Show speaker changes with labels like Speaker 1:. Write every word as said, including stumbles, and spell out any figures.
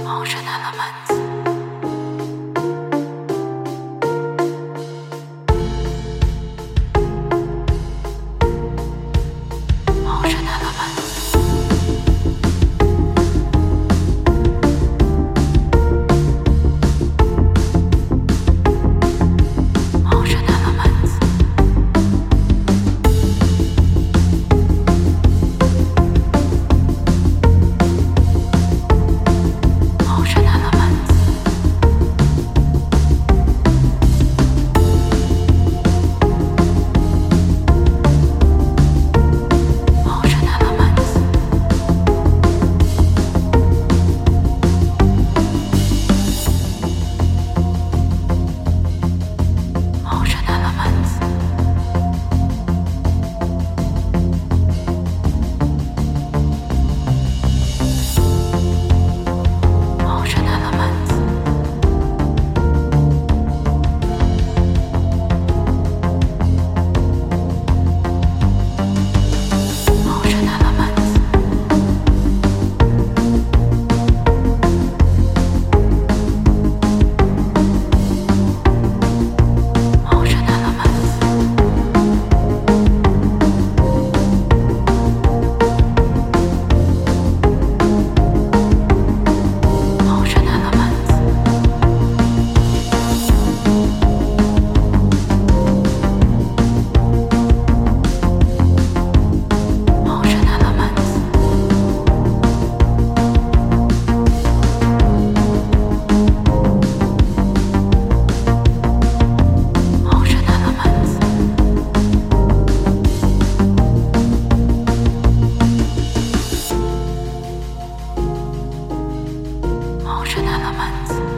Speaker 1: Ocean elements. Ocean elements. Ocean elements. Ocean elements. Ocean elements. Ocean elements. Ocean elements. Ocean elements. Ocean elements. Ocean elements. Ocean elements. Ocean elements. Ocean elements.